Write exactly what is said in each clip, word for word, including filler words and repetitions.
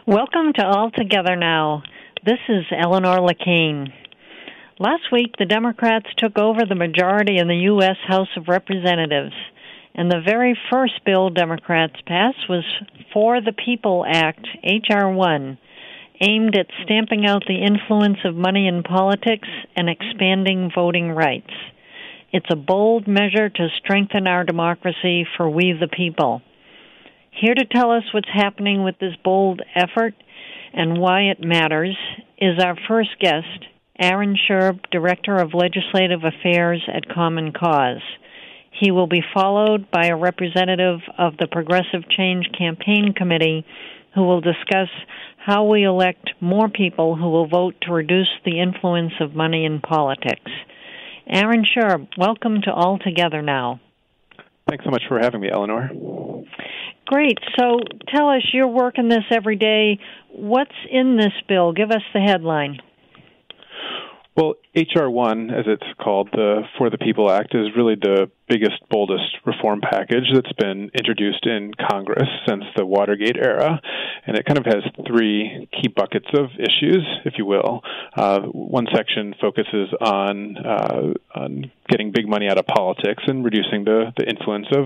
Welcome to All Together Now. This is Eleanor Lacane. Last week, the Democrats took over the majority in the U S House of Representatives, and the very first bill Democrats passed was For the People Act, H R one, aimed at stamping out the influence of money in politics and expanding voting rights. It's a bold measure to strengthen our democracy for we the people. Here to tell us what's happening with this bold effort and why it matters is our first guest, Aaron Sherb, Director of Legislative Affairs at Common Cause. He will be followed by a representative of the Progressive Change Campaign Committee who will discuss how we elect more people who will vote to reduce the influence of money in politics. Aaron Sherb, welcome to All Together Now. Thanks so much for having me, Eleanor. Great. So tell us, you're working this every day. What's in this bill? Give us the headline. Well, H R one, as it's called, the For the People Act, is really the biggest, boldest reform package that's been introduced in Congress since the Watergate era. And it kind of has three key buckets of issues, if you will. Uh, one section focuses on, uh, on getting big money out of politics and reducing the, the influence of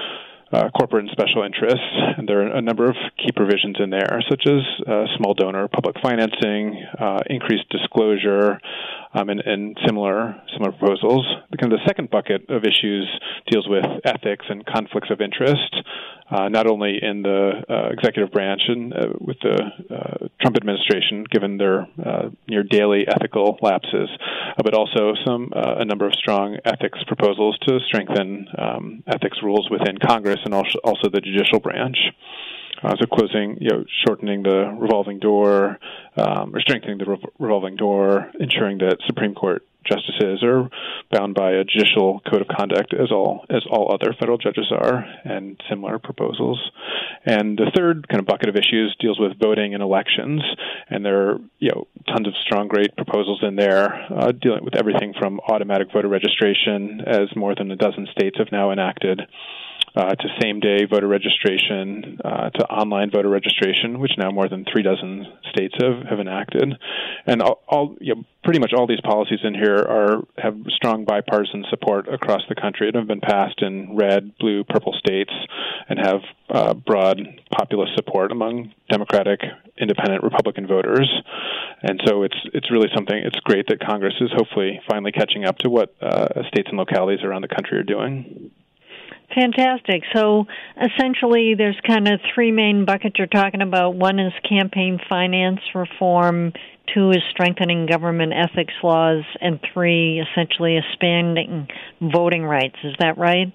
Uh, corporate and special interests, and there are a number of key provisions in there, such as uh, small donor public financing, uh, increased disclosure, um, and, and similar similar proposals. The, kind of the second bucket of issues deals with ethics and conflicts of interest, uh, not only in the uh, executive branch and uh, with the uh, Trump administration, given their uh, near daily ethical lapses, uh, but also some uh, a number of strong ethics proposals to strengthen um, ethics rules within Congress and also, also the judicial branch. Uh, so closing, you know, shortening the revolving door, um, or strengthening the re- revolving door, ensuring that Supreme Court justices are bound by a judicial code of conduct as all as all other federal judges are, and similar proposals. And the third kind of bucket of issues deals with voting and elections, and there are, you know, tons of strong, great proposals in there, uh, dealing with everything from automatic voter registration, as more than a dozen states have now enacted, Uh, to same-day voter registration, uh, to online voter registration, which now more than three dozen states have, have enacted. And all, all you know, pretty much all these policies in here are have strong bipartisan support across the country and have been passed in red, blue, purple states and have uh, broad populist support among Democratic, Independent, Republican voters. And so it's it's really something, it's great that Congress is hopefully finally catching up to what uh, states and localities around the country are doing. Fantastic. So essentially there's kind of three main buckets you're talking about. One is campaign finance reform, two is strengthening government ethics laws, and three, essentially expanding voting rights. Is that right?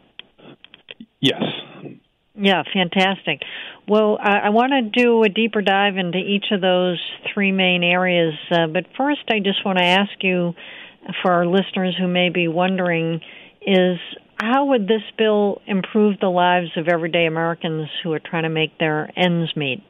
Yes. Yeah, fantastic. Well, I, I want to do a deeper dive into each of those three main areas, uh, but first I just want to ask you, for our listeners who may be wondering, is how would this bill improve the lives of everyday Americans who are trying to make their ends meet?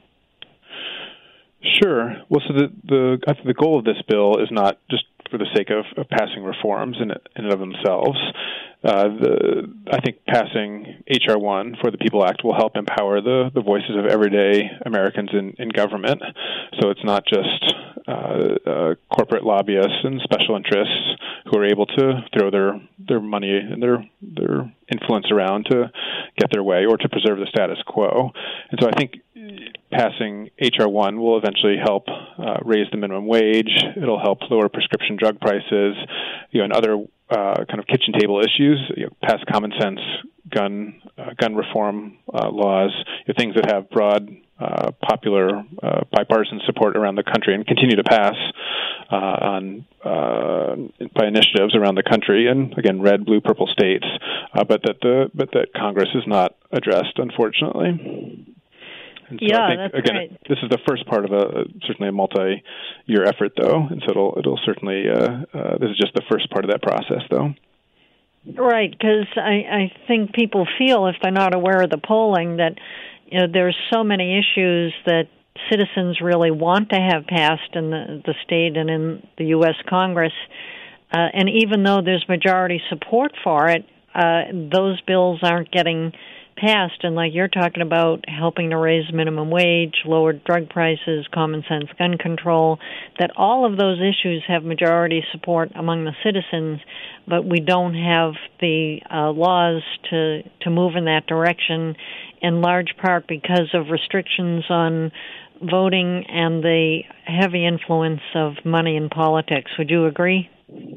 Sure. Well, so the the I think the goal of this bill is not just for the sake of, of passing reforms in, in and of themselves. Uh, the I think passing H R one for the People Act will help empower the, the voices of everyday Americans in, in government. So it's not just uh, uh, corporate lobbyists and special interests who are able to throw their, their money and their their influence around to get their way or to preserve the status quo. And so I think passing H R one will eventually help uh, raise the minimum wage. It'll help lower prescription drug prices, you know, and other uh, kind of kitchen table issues. You know, pass common sense gun uh, gun reform uh, laws, you know, things that have broad uh, popular uh, bipartisan support around the country and continue to pass uh, on uh, by initiatives around the country, and again, red, blue, purple states, uh, but that the but that Congress has not addressed, unfortunately. And so yeah, I think, that's again, right. This is the first part of a certainly a multi-year effort, though, and so it'll it'll certainly uh, uh, this is just the first part of that process, though. Right, because I, I think people feel, if they're not aware of the polling, that you know there's so many issues that citizens really want to have passed in the, the state and in the U S Congress, uh, and even though there's majority support for it, uh, those bills aren't getting passed, and like you're talking about, helping to raise minimum wage, lowered drug prices, common sense gun control, that all of those issues have majority support among the citizens, but we don't have the uh, laws to, to move in that direction, in large part because of restrictions on voting and the heavy influence of money in politics. Would you agree?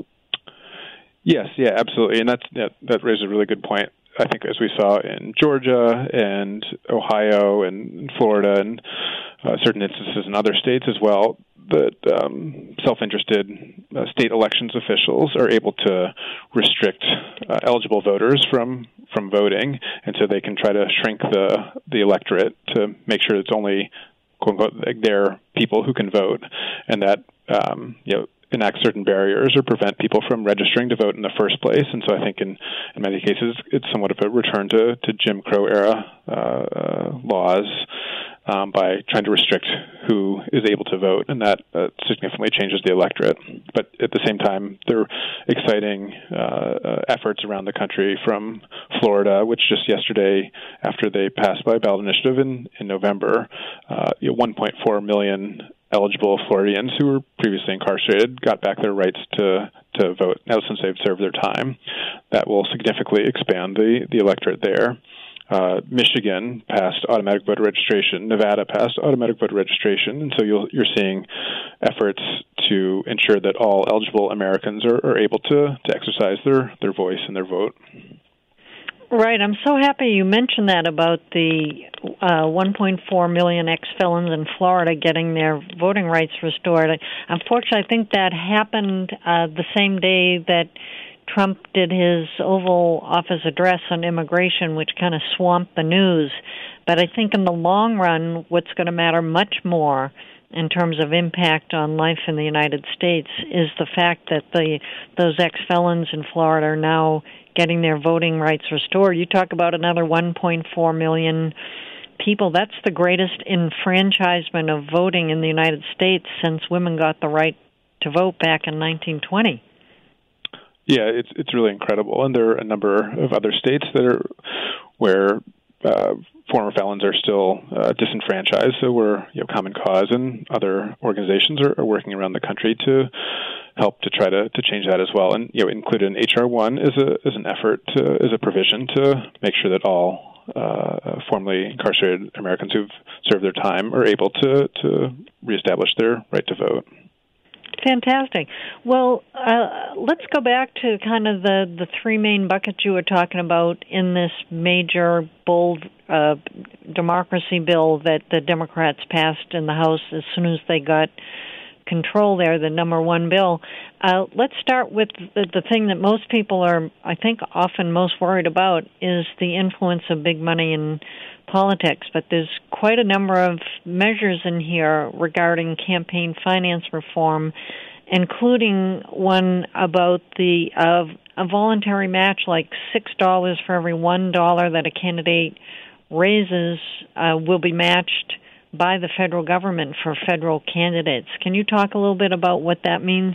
Yes, yeah, absolutely. And that's, that, that raises a really good point. I think as we saw in Georgia and Ohio and Florida and uh, certain instances in other states as well, that um, self-interested uh, state elections officials are able to restrict uh, eligible voters from, from voting, and so they can try to shrink the, the electorate to make sure it's only, quote-unquote, their people who can vote, and that um, you know, enact certain barriers or prevent people from registering to vote in the first place. And so I think in, in many cases it's somewhat of a return to, to Jim Crow era uh, uh, laws um, by trying to restrict who is able to vote, and that uh, significantly changes the electorate. But at the same time, there are exciting uh, uh, efforts around the country, from Florida, which just yesterday, after they passed by ballot initiative in, in November, uh, you know, one point four million eligible Floridians who were previously incarcerated got back their rights to, to vote now since they've served their time. That will significantly expand the, the electorate there. Uh, Michigan passed automatic voter registration. Nevada passed automatic voter registration. And so you'll, you're seeing efforts to ensure that all eligible Americans are, are able to, to exercise their, their voice and their vote. Right. I'm so happy you mentioned that about the uh, one point four million ex-felons in Florida getting their voting rights restored. Unfortunately, I think that happened uh, the same day that Trump did his Oval Office address on immigration, which kind of swamped the news. But I think in the long run, what's going to matter much more in terms of impact on life in the United States is the fact that the those ex-felons in Florida are now getting their voting rights restored. You talk about another one point four million people. That's the greatest enfranchisement of voting in the United States since women got the right to vote back in nineteen twenty. Yeah, it's it's really incredible. And there are a number of other states that are where uh, former felons are still uh, disenfranchised. So we're, you know, Common Cause and other organizations are, are working around the country to help to try to, to change that as well. And, you know, included in H R one is a is an effort to, is a provision to make sure that all uh, formerly incarcerated Americans who've served their time are able to to reestablish their right to vote. Fantastic. Well, uh, let's go back to kind of the, the three main buckets you were talking about in this major, bold uh, democracy bill that the Democrats passed in the House as soon as they got control there, the number one bill. Uh, let's start with the, the thing that most people are, I think, often most worried about is the influence of big money in politics. But there's quite a number of measures in here regarding campaign finance reform, including one about the uh, a voluntary match, like six dollars for every one dollar that a candidate raises uh, will be matched by the federal government for federal candidates. Can you talk a little bit about what that means?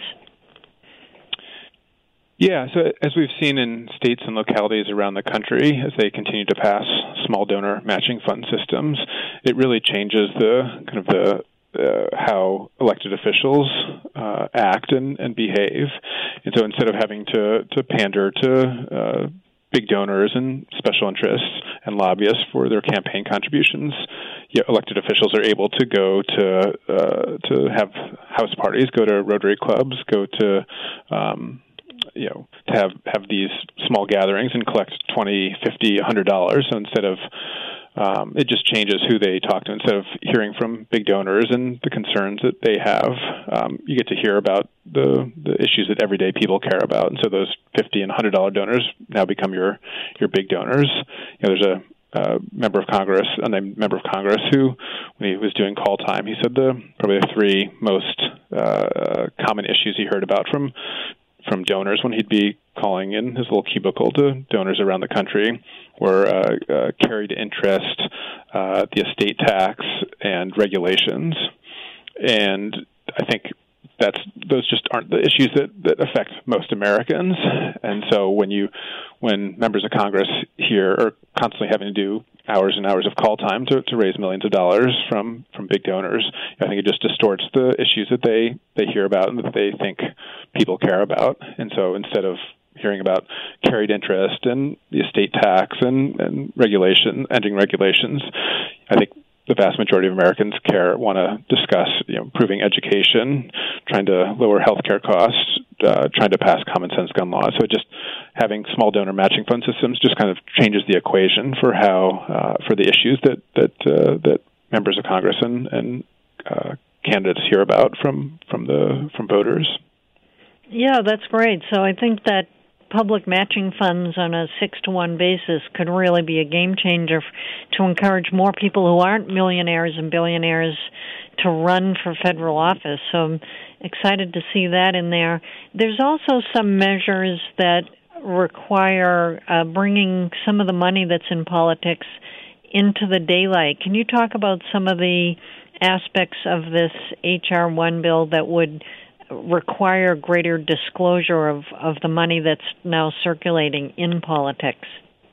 Yeah, so as we've seen in states and localities around the country, as they continue to pass small donor matching fund systems, it really changes the kind of the uh, how elected officials uh, act and, and behave. And so instead of having to, to pander to uh, big donors and special interests and lobbyists for their campaign contributions, yeah, elected officials are able to go to uh, to have house parties, go to Rotary clubs, go to um, you know, to have, have these small gatherings and collect twenty, fifty, one hundred dollars. So instead of, um, it just changes who they talk to. Instead of hearing from big donors and the concerns that they have, um, you get to hear about the, the issues that everyday people care about. And so those fifty and one hundred dollars donors now become your, your big donors. You know, there's a, Uh, member of Congress, unnamed member of Congress, who, when he was doing call time, he said the probably the three most uh, common issues he heard about from from donors when he'd be calling in his little cubicle to donors around the country were uh, uh, carried interest, uh, the estate tax, and regulations. And I think that's those just aren't the issues that, that affect most Americans. And so when you when members of Congress here are constantly having to do hours and hours of call time to, to raise millions of dollars from, from big donors, I think it just distorts the issues that they, they hear about and that they think people care about. And so instead of hearing about carried interest and the estate tax and, and regulation, ending regulations, I think the vast majority of Americans care, want to discuss, you know, improving education, trying to lower healthcare costs, uh, trying to pass common sense gun laws. So just having small donor matching fund systems just kind of changes the equation for how, uh, for the issues that that uh, that members of Congress and and uh, candidates hear about from from the from voters. Yeah, that's great. So I think that public matching funds on a six to one basis could really be a game changer to encourage more people who aren't millionaires and billionaires to run for federal office. So I'm excited to see that in there. There's also some measures that require uh, bringing some of the money that's in politics into the daylight. Can you talk about some of the aspects of this H R one bill that would require greater disclosure of, of the money that's now circulating in politics?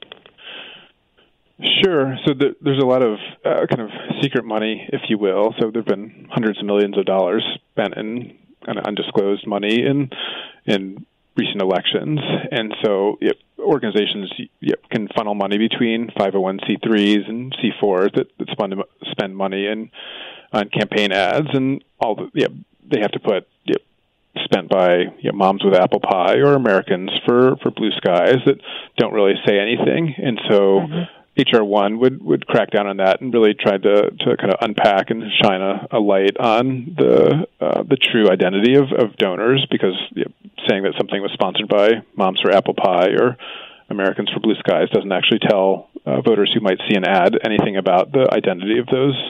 Sure. So the, there's a lot of uh, kind of secret money, if you will. So there have been hundreds of millions of dollars spent in kind of undisclosed money in in recent elections. And so yep, organizations yep, can funnel money between five oh one c threes and C fours that, that spend, spend money in on campaign ads, and all the yep, they have to put yep, spent by you know, Moms with Apple Pie or Americans for, for Blue Skies that don't really say anything. And so mm-hmm. H R one would, would crack down on that and really try to, to kind of unpack and shine a, a light on the uh, the true identity of, of donors, because you know, saying that something was sponsored by Moms for Apple Pie or Americans for Blue Skies doesn't actually tell uh, voters who might see an ad anything about the identity of those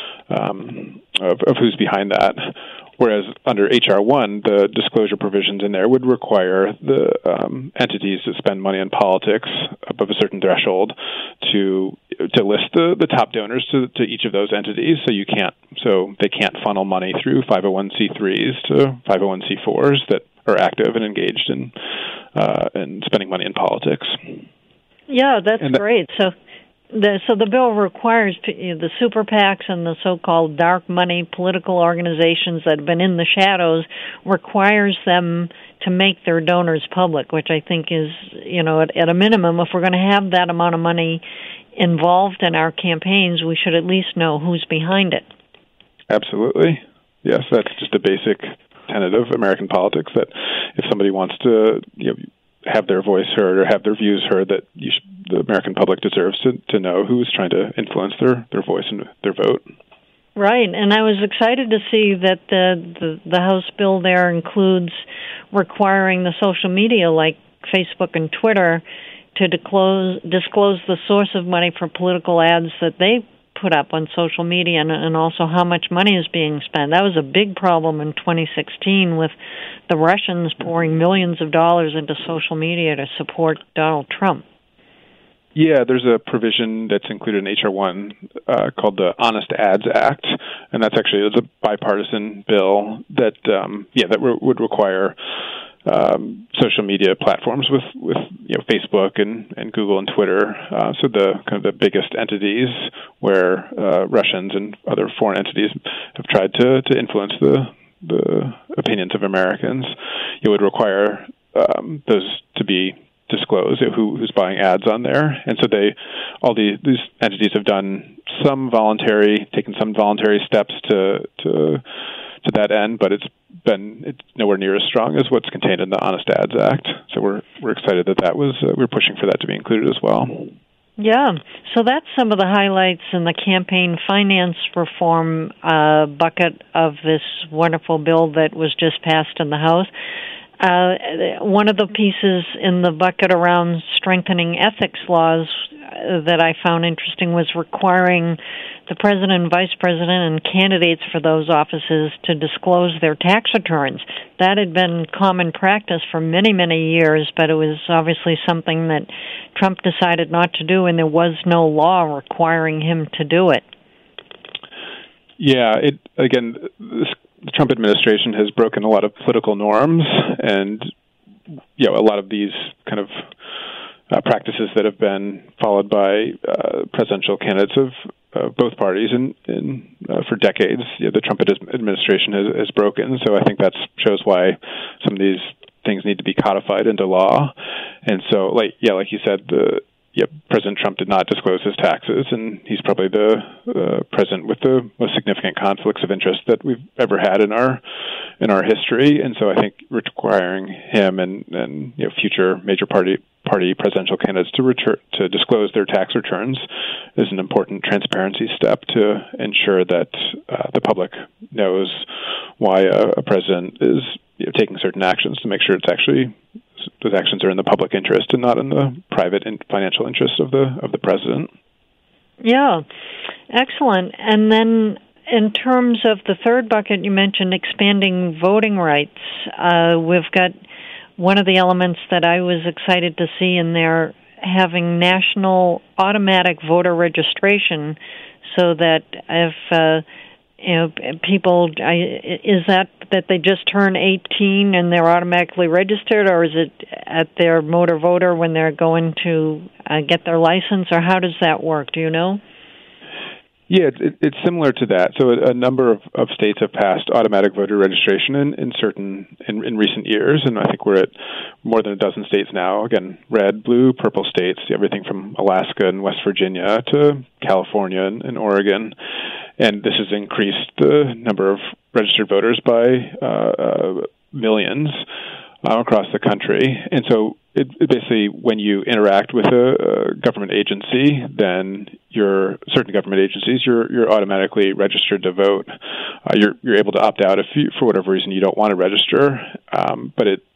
um, of, of who's behind that. Whereas under H R one, the disclosure provisions in there would require the um, entities that spend money on politics above a certain threshold to to list the, the top donors to, to each of those entities. So you can't, so they can't funnel money through five oh one c threes to five oh one c fours that are active and engaged in uh, in spending money in politics. Yeah, that's that, great. So. The, so the bill requires you know, the super PACs and the so-called dark money political organizations that have been in the shadows, requires them to make their donors public, which I think is, you know, at, at a minimum, if we're going to have that amount of money involved in our campaigns, we should at least know who's behind it. Absolutely. Yes, that's just a basic tenet of American politics, that if somebody wants to, you know, have their voice heard or have their views heard, that you should, the American public deserves to, to know who's trying to influence their, their voice and their vote. Right, and I was excited to see that the, the, the House bill there includes requiring the social media like Facebook and Twitter to disclose, disclose the source of money for political ads that they put up on social media, and, and also how much money is being spent. That was a big problem in twenty sixteen with the Russians pouring millions of dollars into social media to support Donald Trump. Yeah, there's a provision that's included in H R one uh, called the Honest Ads Act, and that's actually it's a bipartisan bill that um, yeah that re- would require um, social media platforms with, with you know Facebook and, and Google and Twitter, uh, so the kind of the biggest entities where uh, Russians and other foreign entities have tried to, to influence the the opinions of Americans. It would require um, those to be disclose who, who's buying ads on there, and so they, all the, these entities have done some voluntary, taken some voluntary steps to to to that end, but it's been it's nowhere near as strong as what's contained in the Honest Ads Act. So we're we're excited that that was uh, we're pushing for that to be included as well. Yeah, so that's some of the highlights in the campaign finance reform uh, bucket of this wonderful bill that was just passed in the House. Uh, one of the pieces in the bucket around strengthening ethics laws uh, that I found interesting was requiring the president and vice president and candidates for those offices to disclose their tax returns. That had been common practice for many, many years, but it was obviously something that Trump decided not to do, and there was no law requiring him to do it. Yeah, it again, this the Trump administration has broken a lot of political norms, and you know, a lot of these kind of uh, practices that have been followed by uh, presidential candidates of uh, both parties in, in uh, for decades. You know, the Trump administration has, has broken. So I think that shows why some of these things need to be codified into law. And so, like yeah, like you said, the yeah, President Trump did not disclose his taxes, and he's probably the uh, president with the most significant conflicts of interest that we've ever had in our in our history. And so I think requiring him and, and you know, future major party party presidential candidates to return to disclose their tax returns is an important transparency step to ensure that uh, the public knows why a, a president is you know, taking certain actions, to make sure it's actually those actions are in the public interest and not in the private and financial interest of the of the president. Yeah, excellent. And then in terms of the third bucket, you mentioned expanding voting rights. Uh, we've got one of the elements that I was excited to see in there, having national automatic voter registration, so that if uh, you know people, I, is that that they just turn eighteen and they're automatically registered, or is it at their motor voter when they're going to uh, get their license, or how does that work? Do you know? Yeah, it, it's similar to that. So a, a number of, of states have passed automatic voter registration in, in certain in, in recent years, and I think we're at more than a dozen states now. Again, red, blue, purple states, everything from Alaska and West Virginia to California and, and Oregon. And this has increased the number of registered voters by uh, uh, millions uh, across the country. And so it, it basically, when you interact with a, a government agency, then you're certain government agencies, you're you're automatically registered to vote. Uh, you're you're able to opt out if you, for whatever reason, you don't want to register. Um, but it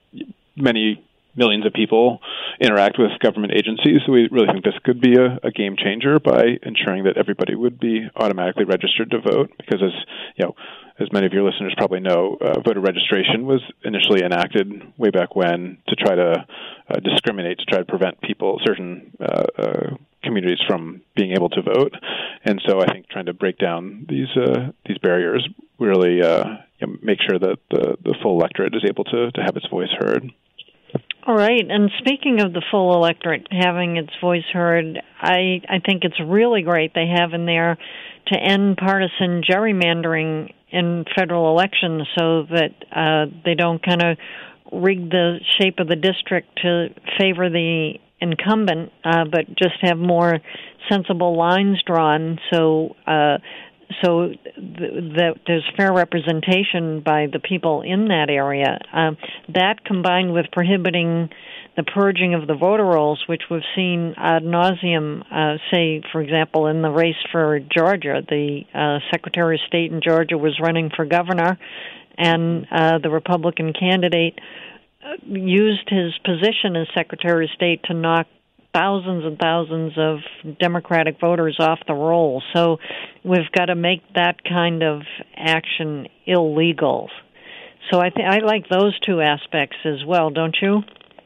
many millions of people interact with government agencies, so we really think this could be a, a game changer by ensuring that everybody would be automatically registered to vote. Because, as you know, as many of your listeners probably know, uh, voter registration was initially enacted way back when to try to uh, discriminate, to try to prevent people, certain uh, uh, communities from being able to vote. And so I think trying to break down these uh, these barriers really uh, you know, make sure that the, the full electorate is able to, to have its voice heard. All right. And speaking of the full electorate having its voice heard, I, I think it's really great they have in there to end partisan gerrymandering in federal elections, so that uh, they don't kind of rig the shape of the district to favor the incumbent, uh, but just have more sensible lines drawn, so uh, so th- that there's fair representation by the people in that area. Um, that, combined with prohibiting the purging of the voter rolls, which we've seen ad nauseum, uh, say, for example, in the race for Georgia, the uh, Secretary of State in Georgia was running for governor, and uh, the Republican candidate used his position as Secretary of State to knock thousands and thousands of Democratic voters off the roll. So we've got to make that kind of action illegal. So I think I like those two aspects as well, don't you?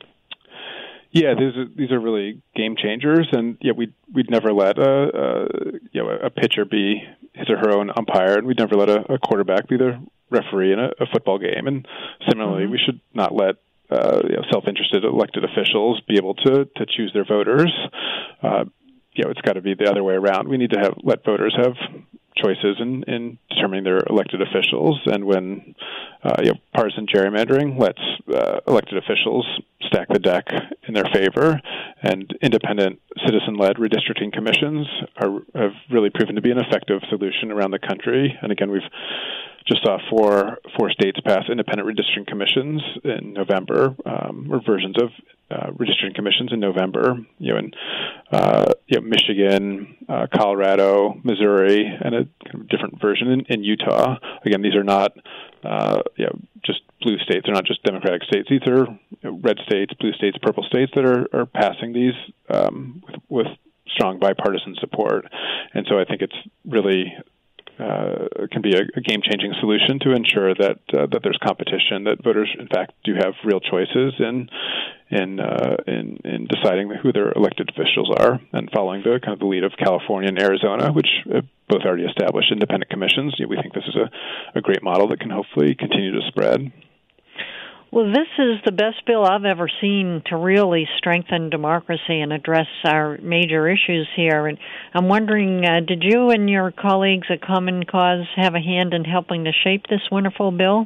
Yeah, these are, these are really game changers, and yeah, we'd we'd never let a, a you know a pitcher be his or her own umpire, and we'd never let a, a quarterback be the referee in a, a football game. And similarly, mm-hmm. we should not let Uh, you know, self-interested elected officials be able to, to choose their voters. Uh, you know, it's got to be the other way around. We need to have let voters have choices in, in determining their elected officials. And when uh, you know, partisan gerrymandering lets uh, elected officials stack the deck in their favor, and independent citizen-led redistricting commissions are, have really proven to be an effective solution around the country. And again, we've just saw four four states pass independent redistricting commissions in November, um, or versions of uh, redistricting commissions in November. You know, in uh, you know, Michigan, uh, Colorado, Missouri, and a kind of different version in, in Utah. Again, these are not uh, you know, just blue states. They're not just Democratic states. These are you know, red states, blue states, purple states that are, are passing these um, with, with strong bipartisan support. And so I think it's really Uh, can be a, a game-changing solution to ensure that uh, that there's competition, that voters, in fact, do have real choices in in uh, in, in deciding who their elected officials are, and following the kind of the lead of California and Arizona, which uh, both already established independent commissions. You know, we think this is a, a great model that can hopefully continue to spread. Well, this is the best bill I've ever seen to really strengthen democracy and address our major issues here. And I'm wondering, uh, did you and your colleagues at Common Cause have a hand in helping to shape this wonderful bill?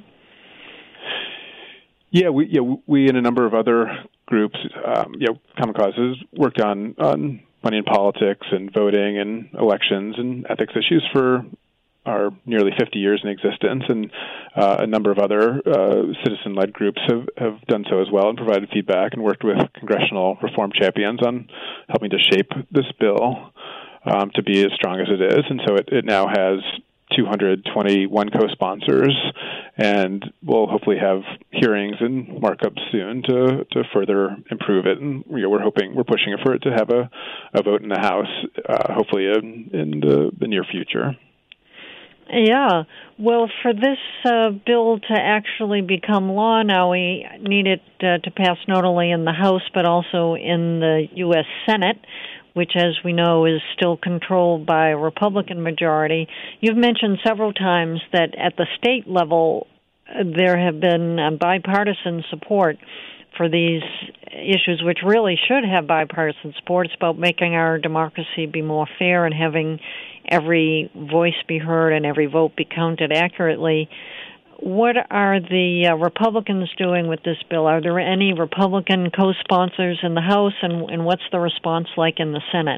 Yeah, we yeah we and a number of other groups, um, you know, Common Cause has worked on on money in politics and voting and elections and ethics issues for our nearly fifty years in existence, and uh, a number of other uh, citizen-led groups have, have done so as well and provided feedback and worked with congressional reform champions on helping to shape this bill um, to be as strong as it is. And so it, it now has two hundred twenty-one co-sponsors, and we'll hopefully have hearings and markups soon to, to further improve it. And you know, we're hoping, we're pushing for it to have a, a vote in the House, uh, hopefully in, in the, the near future. Yeah. Well, for this uh, bill to actually become law now, we need it uh, to pass not only in the House but also in the U S Senate, which, as we know, is still controlled by a Republican majority. You've mentioned several times that at the state level uh, there have been uh, bipartisan support for these issues, which really should have bipartisan support. It's about making our democracy be more fair and having every voice be heard and every vote be counted accurately. What are the uh, Republicans doing with this bill? Are there any Republican co-sponsors in the House, and, and what's the response like in the Senate?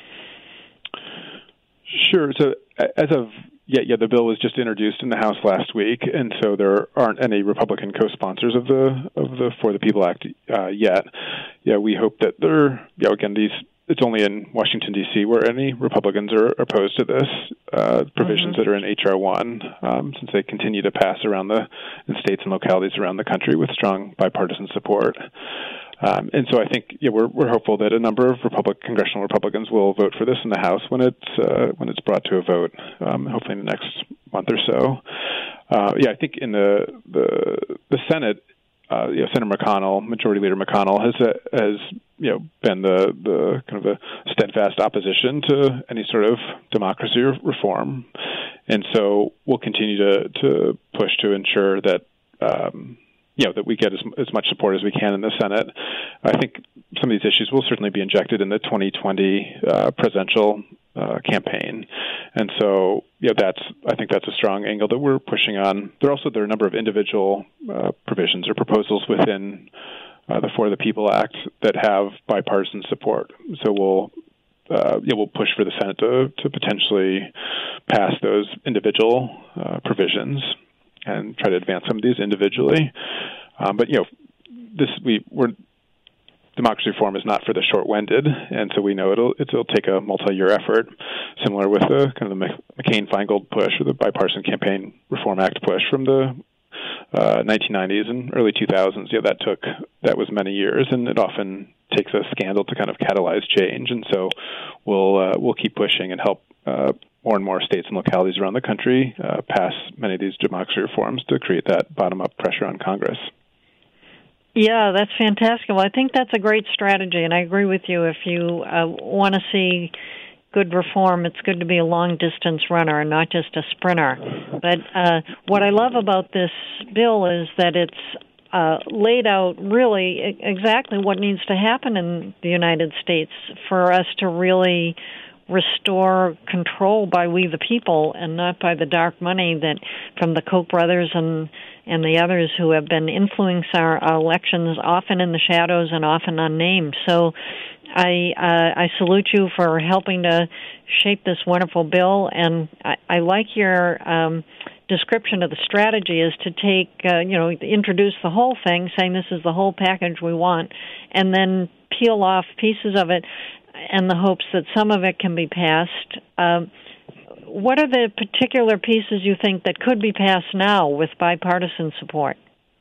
Sure. So as of Yeah, yeah, the bill was just introduced in the House last week, and so there aren't any Republican co-sponsors of the of the For the People Act uh, yet. Yeah, we hope that there. Yeah, again, these it's only in Washington D C where any Republicans are opposed to this uh, provisions mm-hmm. that are in H R one, um, since they continue to pass around the in states and localities around the country with strong bipartisan support. Um, and so I think yeah, we're we're hopeful that a number of Republic, congressional Republicans will vote for this in the House when it's uh, when it's brought to a vote, um, hopefully in the next month or so. Uh, yeah, I think in the the, the Senate, uh, you know, Senator McConnell, Majority Leader McConnell, has uh, has you know been the the kind of a steadfast opposition to any sort of democracy reform, and so we'll continue to to push to ensure that. Um, You know, that we get as, as much support as we can in the Senate. I think some of these issues will certainly be injected in the twenty twenty uh, presidential uh, campaign, and so you know that's I think that's a strong angle that we're pushing on. There also there are a number of individual uh, provisions or proposals within uh, the For the People Act that have bipartisan support. So we'll uh, yeah, we'll push for the Senate to to potentially pass those individual uh, provisions and try to advance some of these individually. Um, but, you know, this we we're democracy reform is not for the short-winded, and so we know it'll it'll take a multi-year effort, similar with the kind of the McCain-Feingold push or the Bipartisan Campaign Reform Act push from the uh, nineteen nineties and early two thousands. Yeah, that took that was many years, and it often takes a scandal to kind of catalyze change. And so we'll uh, we'll keep pushing and help Uh, more and more states and localities around the country uh, pass many of these democracy reforms to create that bottom-up pressure on Congress. Yeah, that's fantastic. Well, I think that's a great strategy, and I agree with you. If you uh, want to see good reform, it's good to be a long-distance runner and not just a sprinter. But uh, what I love about this bill is that it's uh, laid out really exactly what needs to happen in the United States for us to really restore control by we the people and not by the dark money that from the Koch brothers and and the others who have been influencing our, our elections, often in the shadows and often unnamed. So I uh, I salute you for helping to shape this wonderful bill, and I, I like your um, description of the strategy is to take, uh, you know, introduce the whole thing, saying this is the whole package we want, and then peel off pieces of it in the hopes that some of it can be passed. Um, what are the particular pieces you think that could be passed now with bipartisan support?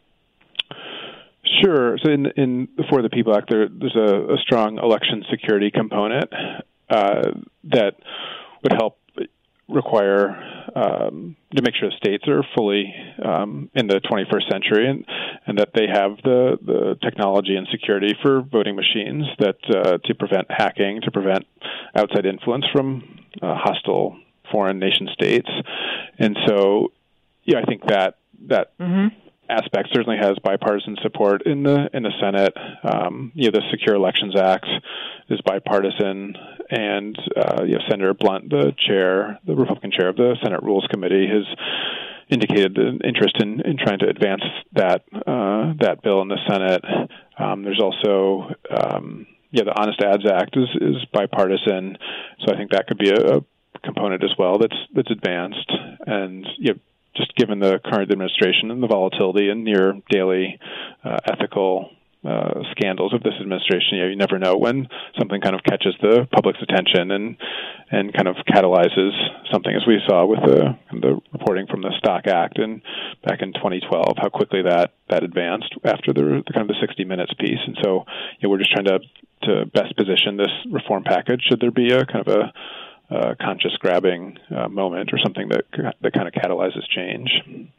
Sure. So in, in the For the People Act, there, there's a, a strong election security component uh, that would help require um, to make sure states are fully um, in the twenty-first century and, and that they have the, the technology and security for voting machines that uh, to prevent hacking, to prevent outside influence from uh, hostile foreign nation states. And so, yeah, I think that that mm-hmm. aspect certainly has bipartisan support in the in the Senate. Um, you know, the Secure Elections Act is bipartisan, and uh, you know, Senator Blunt, the chair, the Republican chair of the Senate Rules Committee, has indicated an interest in, in trying to advance that uh, that bill in the Senate. Um, there's also um, yeah, the Honest Ads Act is, is bipartisan, so I think that could be a, a component as well that's that's advanced. And you know, just given the current administration and the volatility and near daily uh, ethical uh, scandals of this administration, you know, you never know when something kind of catches the public's attention and and kind of catalyzes something, as we saw with the the reporting from the Stock Act and back in twenty twelve, how quickly that that advanced after the, the kind of the sixty minutes piece. And so, you know, we're just trying to to best position this reform package should there be a kind of a Uh, conscious grabbing uh, moment or something that that kind of catalyzes change.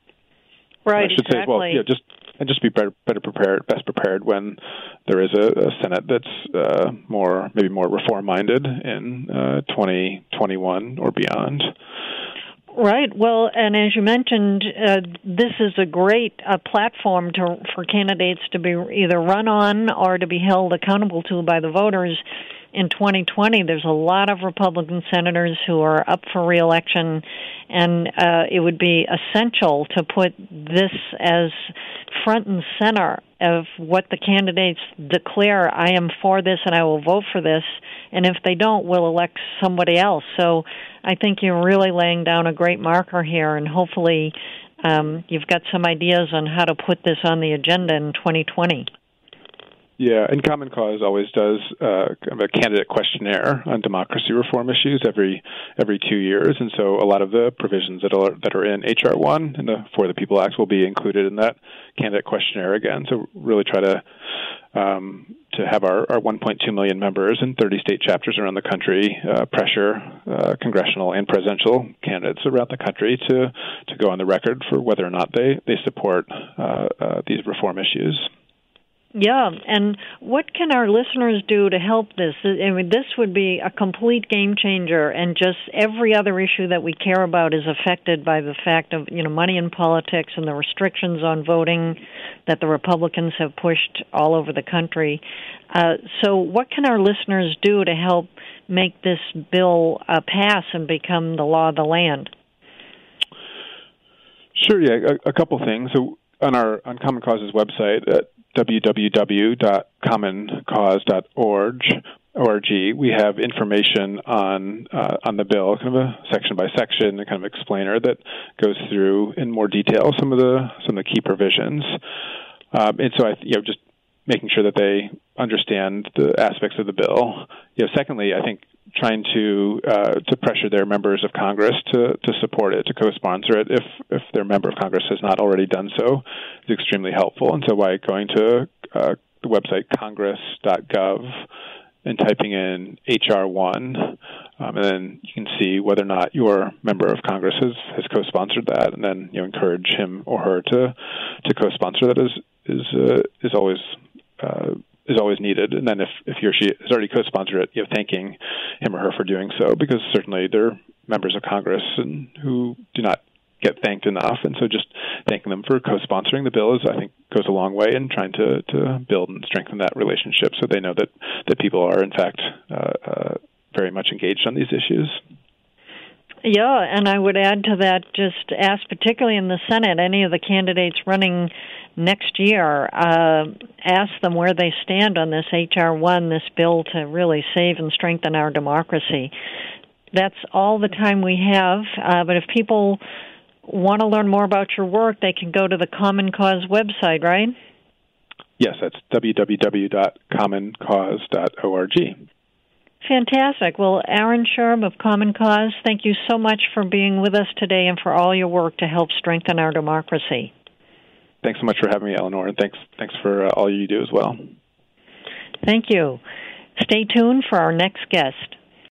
Right, I should exactly. say as well, yeah, just and just be better, better prepared, best prepared when there is a, a Senate that's uh, more, maybe more reform-minded in uh, twenty twenty-one or beyond. Right. Well, and as you mentioned, uh, this is a great uh, platform to, for candidates to be either run on or to be held accountable to by the voters. In twenty twenty, there's a lot of Republican senators who are up for re-election, and uh, it would be essential to put this as front and center of what the candidates declare. I am for this and I will vote for this, and if they don't, we'll elect somebody else. So I think you're really laying down a great marker here, and hopefully um, you've got some ideas on how to put this on the agenda in twenty twenty. Yeah, and Common Cause always does uh, kind of a candidate questionnaire on democracy reform issues every every two years, and so a lot of the provisions that are that are in H R one and the For the People Act will be included in that candidate questionnaire again. So really try to um, to have our, our one point two million members in thirty state chapters around the country uh, pressure uh, congressional and presidential candidates around the country to to go on the record for whether or not they they support uh, uh, these reform issues. Yeah, and what can our listeners do to help this? I mean, this would be a complete game changer, and just every other issue that we care about is affected by the fact of, you know, money in politics and the restrictions on voting that the Republicans have pushed all over the country. Uh, so what can our listeners do to help make this bill uh, pass and become the law of the land? Sure, yeah, a, a couple things. So on our on Common Cause's website at w w w dot common cause dot org, we have information on uh, on the bill, kind of a section by section, a kind of explainer that goes through in more detail some of the some of the key provisions. Um, and so, I, you know, just making sure that they understand the aspects of the bill. You know, secondly, I think trying to uh, to pressure their members of Congress to, to support it, to co-sponsor it, if if their member of Congress has not already done so, is extremely helpful. And so by going to uh, the website congress dot gov and typing in H R one, um, and then you can see whether or not your member of Congress has, has co-sponsored that, and then, you know, encourage him or her to to co-sponsor that is is uh, is always uh, is always needed. And then if, if he or she has already co-sponsored it, you know, thanking him or her for doing so, because certainly they're members of Congress and who do not get thanked enough. And so just thanking them for co-sponsoring the bill is, I think, goes a long way in trying to, to build and strengthen that relationship so they know that, that people are, in fact, uh, uh, very much engaged on these issues. Yeah, and I would add to that, just ask, particularly in the Senate, any of the candidates running next year, uh, ask them where they stand on this H R one, this bill to really save and strengthen our democracy. That's all the time we have, uh, but if people want to learn more about your work, they can go to the Common Cause website, right? Yes, that's w w w dot common cause dot org. Fantastic. Well, Aaron Sherb of Common Cause, thank you so much for being with us today and for all your work to help strengthen our democracy. Thanks so much for having me, Eleanor, and thanks thanks for uh, all you do as well. Thank you. Stay tuned for our next guest.